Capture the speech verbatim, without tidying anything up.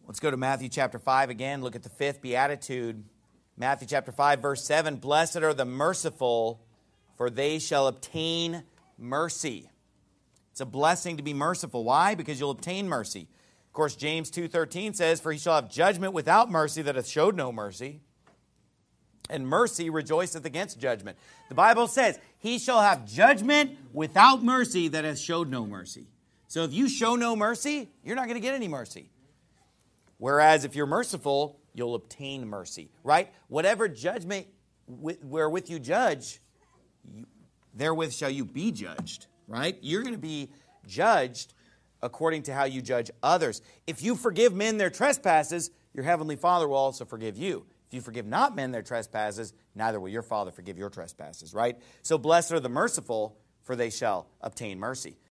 Let's go to Matthew chapter five again. Look at the fifth beatitude. Matthew chapter five, verse seven. Blessed are the merciful, for they shall obtain mercy. It's a blessing to be merciful. Why? Because you'll obtain mercy. Of course, James two thirteen says, for he shall have judgment without mercy that hath showed no mercy. And mercy rejoiceth against judgment. The Bible says, he shall have judgment without mercy that hath showed no mercy. So if you show no mercy, you're not going to get any mercy. Whereas if you're merciful, you'll obtain mercy, right? Whatever judgment wherewith you judge, you, therewith shall you be judged, right? You're going to be judged according to how you judge others. If you forgive men their trespasses, your heavenly Father will also forgive you. If you forgive not men their trespasses, neither will your Father forgive your trespasses, right? So blessed are the merciful, for they shall obtain mercy.